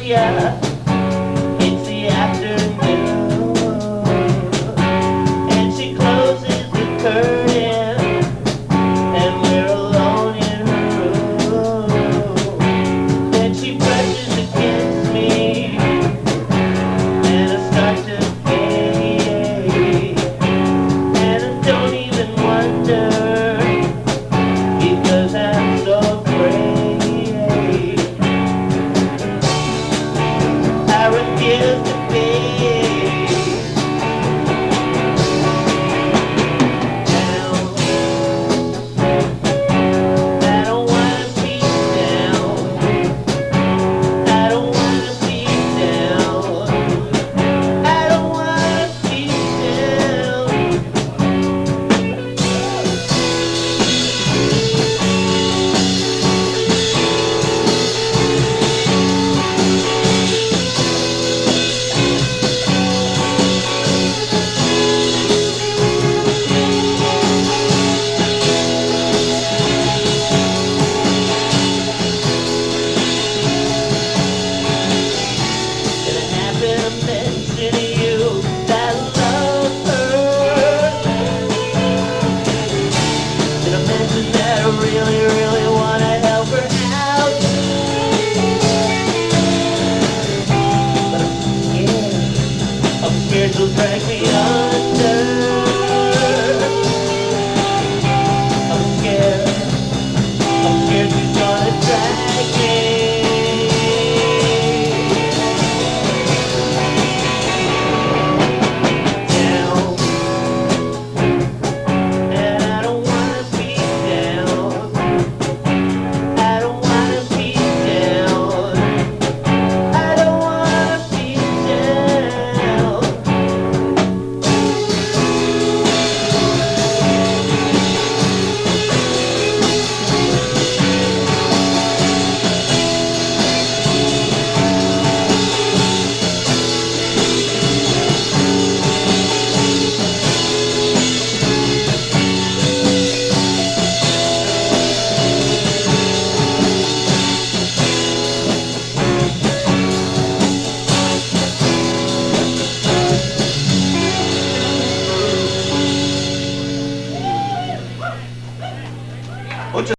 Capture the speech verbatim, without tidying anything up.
ya. It's the afternoon, and she closes the curtain, and we're alone in her room. Then she brushes against me, and I start to fade, and I don't even wonder, because I'm so afraid. I refuse to be down. I don't wanna be down. I don't wanna be down. I don't wanna be down. And I happen to mention to you that I love her. And I mention that I really, really wanna help her out. But I'm scared, I'm scared she'll drag me under.